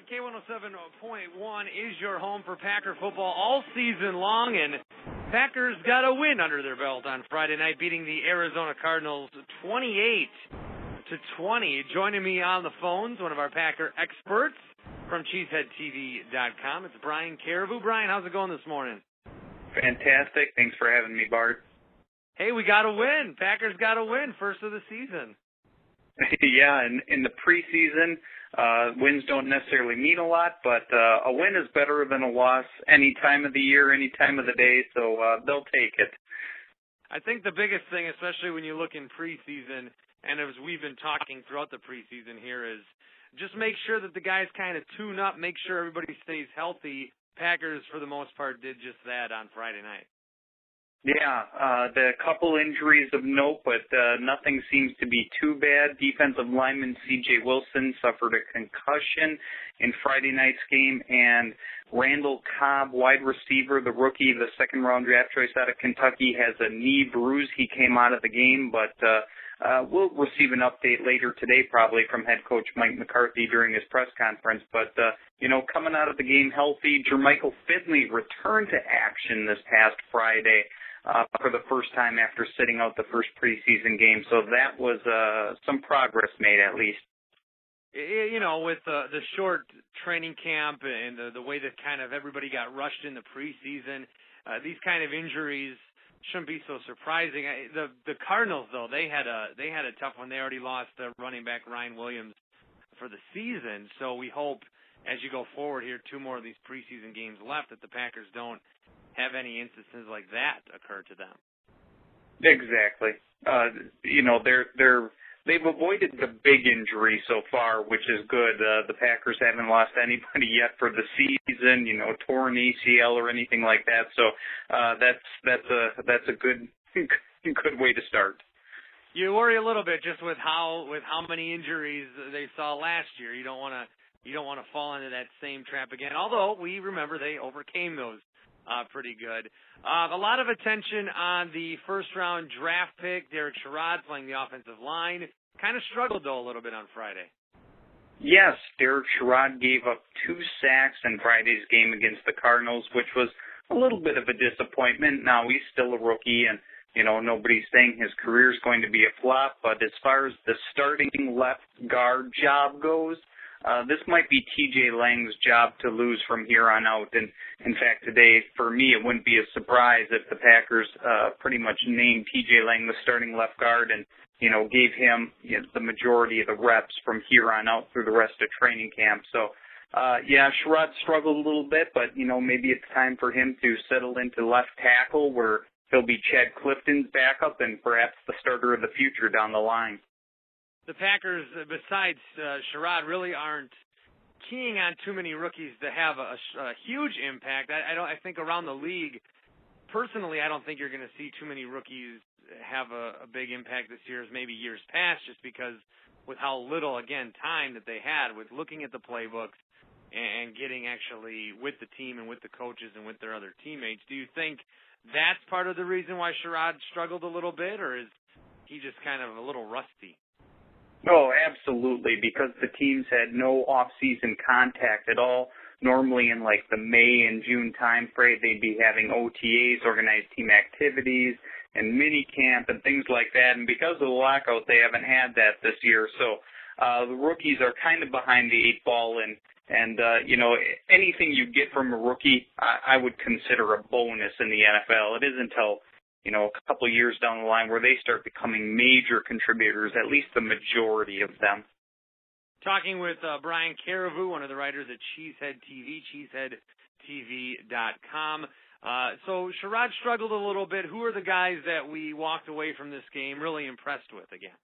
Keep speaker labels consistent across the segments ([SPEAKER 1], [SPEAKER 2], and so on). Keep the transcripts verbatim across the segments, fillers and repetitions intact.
[SPEAKER 1] K one oh seven point one is your home for Packer football all season long, and Packers got a win under their belt on Friday night, beating the Arizona Cardinals twenty-eight to twenty. Joining me on the phones, one of our Packer experts from cheesehead T V dot com. It's Brian Carriveau. Brian, how's it going this morning?
[SPEAKER 2] Fantastic. Thanks for having me, Bart.
[SPEAKER 1] Hey, we got a win. Packers got a win, first of the season.
[SPEAKER 2] Yeah, in, in the preseason, uh, wins don't necessarily mean a lot, but uh, a win is better than a loss any time of the year, any time of the day, so uh, they'll take it.
[SPEAKER 1] I think the biggest thing, especially when you look in preseason, and as we've been talking throughout the preseason here, is just make sure that the guys kind of tune up, make sure everybody stays healthy. Packers, for the most part, did just that on Friday night.
[SPEAKER 2] Yeah, uh, the couple injuries of note, but uh, nothing seems to be too bad. Defensive lineman C J Wilson suffered a concussion in Friday night's game, and Randall Cobb, wide receiver, the rookie, the second-round draft choice out of Kentucky, has a knee bruise. He came out of the game, but uh, uh, we'll receive an update later today probably from head coach Mike McCarthy during his press conference. But, uh, you know, coming out of the game healthy, Jermichael Finley returned to action this past Friday. Uh, for the first time after sitting out the first preseason game. So that was uh, some progress made, at least.
[SPEAKER 1] You know, with uh, the short training camp and the, the way that kind of everybody got rushed in the preseason, uh, these kind of injuries shouldn't be so surprising. I, the the Cardinals, though, they had a they had a tough one. They already lost uh, running back Ryan Williams for the season. So we hope, as you go forward here, two more of these preseason games left, that the Packers don't have any instances like that occur to them.
[SPEAKER 2] Exactly. Uh, you know, they're they're they've avoided the big injury so far, which is good. Uh, the Packers haven't lost anybody yet for the season, you know, torn A C L or anything like that. So uh, that's that's a that's a good good way to start.
[SPEAKER 1] You worry a little bit just with how with how many injuries they saw last year. You don't want to you don't want to fall into that same trap again. Although we remember they overcame those. Uh, pretty good. Uh, a lot of attention on the first-round draft pick, Derek Sherrod, playing the offensive line. Kind of struggled, though, a little bit on Friday.
[SPEAKER 2] Yes, Derek Sherrod gave up two sacks in Friday's game against the Cardinals, which was a little bit of a disappointment. Now, he's still a rookie, and, you know, nobody's saying his career is going to be a flop. But as far as the starting left guard job goes, Uh, this might be T J Lang's job to lose from here on out. And in fact, today, for me, it wouldn't be a surprise if the Packers uh, pretty much named T J Lang the starting left guard and, you know, gave him you know, the majority of the reps from here on out through the rest of training camp. So, uh, yeah, Sherrod struggled a little bit, but, you know, maybe it's time for him to settle into left tackle where he'll be Chad Clifton's backup and perhaps the starter of the future down the line.
[SPEAKER 1] The Packers, besides uh, Sherrod, really aren't keying on too many rookies to have a, a huge impact. I, I don't. I think around the league, personally, I don't think you're going to see too many rookies have a, a big impact this year as maybe years past, just because with how little, again, time that they had with looking at the playbooks and, and getting actually with the team and with the coaches and with their other teammates. Do you think that's part of the reason why Sherrod struggled a little bit, or is he just kind of a little rusty?
[SPEAKER 2] Oh, absolutely, because the teams had no off-season contact at all. Normally in like the May and June time frame, they'd be having O T As, organized team activities, and mini camp and things like that. And because of the lockout, they haven't had that this year. So uh, the rookies are kind of behind the eight ball. And, and uh, you know, anything you get from a rookie, I, I would consider a bonus in the N F L. It isn't until you know, a couple of years down the line where they start becoming major contributors, at least the majority of them.
[SPEAKER 1] Talking with uh, Brian Carriveau, one of the writers at Cheesehead T V, cheesehead T V dot com. Uh, so Sherrod struggled a little bit. Who are the guys that we walked away from this game really impressed with again?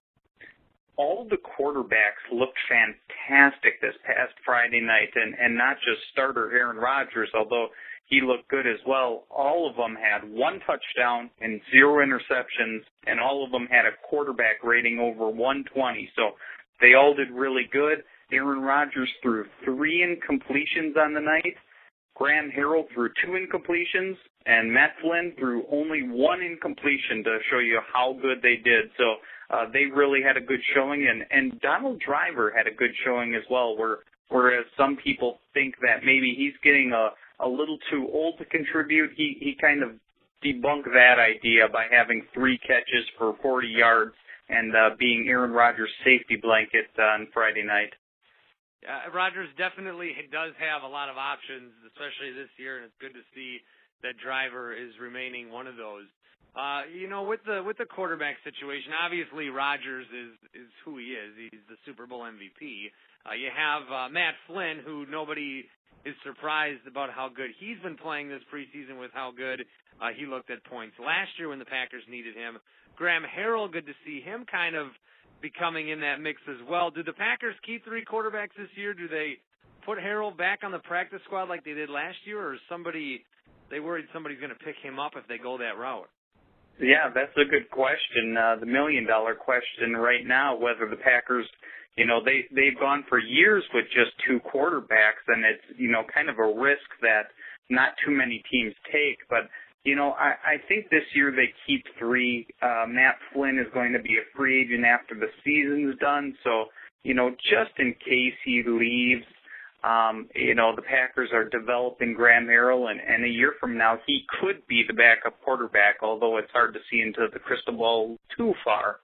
[SPEAKER 2] All the quarterbacks looked fantastic this past Friday night, and, and not just starter Aaron Rodgers, although he looked good as well. All of them had one touchdown and zero interceptions, and all of them had a quarterback rating over one twenty. So they all did really good. Aaron Rodgers threw three incompletions on the night. Graham Harrell threw two incompletions, and Matt Flynn threw only one incompletion to show you how good they did. So uh, they really had a good showing, and, and Donald Driver had a good showing as well, where whereas some people think that maybe he's getting a, a little too old to contribute. He, he kind of debunked that idea by having three catches for forty yards and uh, being Aaron Rodgers' safety blanket on Friday night.
[SPEAKER 1] Uh, Rodgers definitely does have a lot of options, especially this year, and it's good to see that Driver is remaining one of those. Uh, you know, with the with the quarterback situation, obviously Rodgers is is who he is. He's the Super Bowl M V P. Uh, you have uh, Matt Flynn, who nobody is surprised about how good he's been playing this preseason with how good uh, he looked at points last year when the Packers needed him. Graham Harrell, good to see him kind of becoming in that mix as well. Do the Packers keep three quarterbacks this year? Do they put Harrell back on the practice squad like they did last year, or is somebody they worried somebody's going to pick him up if they go that route?
[SPEAKER 2] Yeah, that's a good question. Uh, the million-dollar question right now, whether the Packers, you know, they, they've gone for years with just two quarterbacks, and it's, you know, kind of a risk that not too many teams take. But, you know, I, I think this year they keep three. Uh, Matt Flynn is going to be a free agent after the season's done. So, you know, just in case he leaves, Um, you know, the Packers are developing Graham Harrell, and, and a year from now, he could be the backup quarterback, although it's hard to see into the crystal ball too far.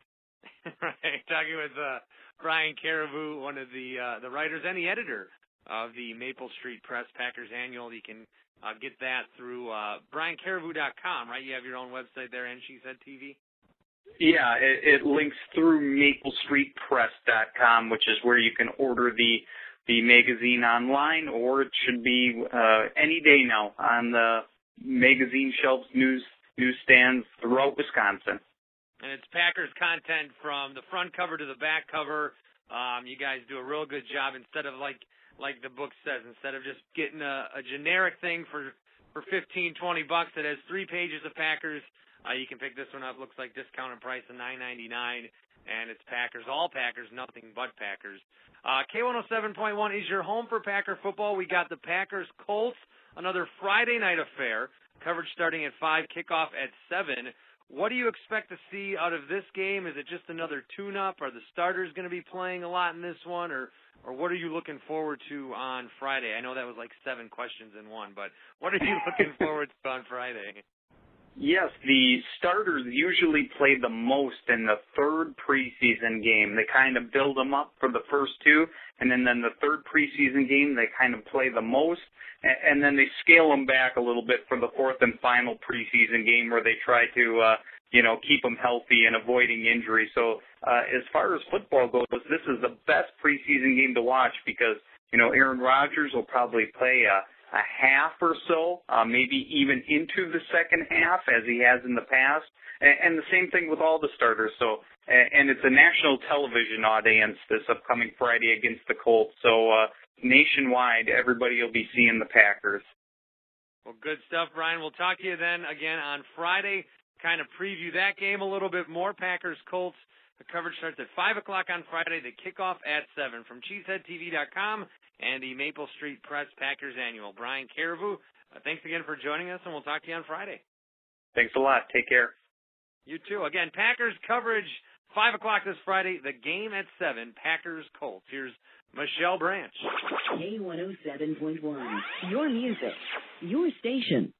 [SPEAKER 1] Right. Talking with uh, Brian Caribou, one of the uh, the writers and the editor of the Maple Street Press Packers Annual. You can uh, get that through uh, brian caribou dot com, right? You have your own website there, and She Said T V?
[SPEAKER 2] Yeah, it, it links through maple street press dot com, which is where you can order the the magazine online, or it should be uh, any day now on the magazine shelves, news newsstands throughout Wisconsin.
[SPEAKER 1] And it's Packers content from the front cover to the back cover. Um, you guys do a real good job instead of like like the book says, instead of just getting a, a generic thing for for fifteen, twenty bucks that has three pages of Packers. Uh, you can pick this one up. Looks like discounted price of nine ninety-nine, and it's Packers, all Packers, nothing but Packers. Uh, K one oh seven point one is your home for Packer football. We got the Packers Colts, another Friday night affair. Coverage starting at five, kickoff at seven. What do you expect to see out of this game? Is it just another tune-up? Are the starters going to be playing a lot in this one, or or what are you looking forward to on Friday? I know that was like seven questions in one, but what are you looking forward to on Friday?
[SPEAKER 2] Yes, the starters usually play the most in the third preseason game. They kind of build them up for the first two, and then, then the third preseason game they kind of play the most, and then they scale them back a little bit for the fourth and final preseason game where they try to, uh, you know, keep them healthy and avoiding injury. So uh, as far as football goes, this is the best preseason game to watch because, you know, Aaron Rodgers will probably play a a half or so, uh, maybe even into the second half as he has in the past. And, and the same thing with all the starters. So, and it's a national television audience this upcoming Friday against the Colts. So uh, nationwide, everybody will be seeing the Packers.
[SPEAKER 1] Well, good stuff, Brian. We'll talk to you then again on Friday, kind of preview that game a little bit more. Packers Colts. The coverage starts at five o'clock on Friday. The kickoff at seven from cheesehead t v dot com and the Maple Street Press Packers Annual. Brian Caribou, uh, thanks again for joining us, and we'll talk to you on Friday.
[SPEAKER 2] Thanks a lot. Take care.
[SPEAKER 1] You too. Again, Packers coverage, five o'clock this Friday. The game at seven, Packers Colts. Here's Michelle Branch.
[SPEAKER 3] K one oh seven point one, your music, your station.